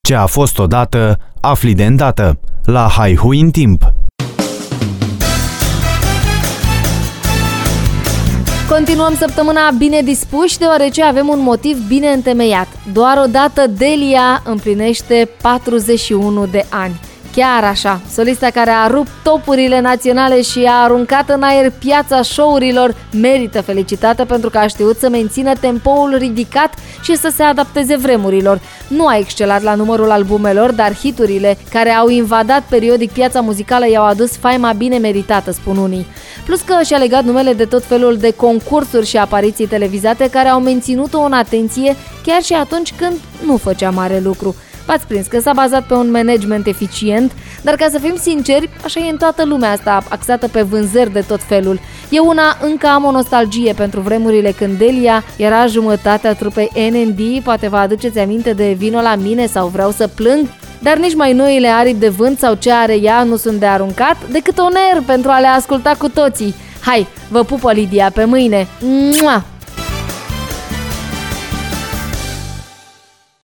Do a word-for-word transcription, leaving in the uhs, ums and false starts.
Ce a fost odată, afli de îndată. La Haihui în timp. Continuăm săptămâna bine dispuși, deoarece avem un motiv bine întemeiat. Doar odată Delia împlinește patruzeci și unu de ani. Chiar așa, solista care a rupt topurile naționale și a aruncat în aer piața show-urilor merită felicitată pentru că a știut să mențină tempoul ridicat și să se adapteze vremurilor. Nu a excelat la numărul albumelor, dar hiturile care au invadat periodic piața muzicală i-au adus faima bine meritată, spun unii. Plus că și-a legat numele de tot felul de concursuri și apariții televizate care au menținut-o în atenție chiar și atunci când nu făcea mare lucru. V-ați prins că s-a bazat pe un management eficient, dar ca să fim sinceri, așa e în toată lumea asta, axată pe vânzări de tot felul. Eu una încă am o nostalgie pentru vremurile când Delia era jumătatea trupei N M D, poate vă aduceți aminte de Vino la mine sau Vreau să plâng, dar nici mai noile aripi de vânt sau ce are ea nu sunt de aruncat, decât on air pentru a le asculta cu toții. Hai, vă pupă Lidia, pe mâine! Mua!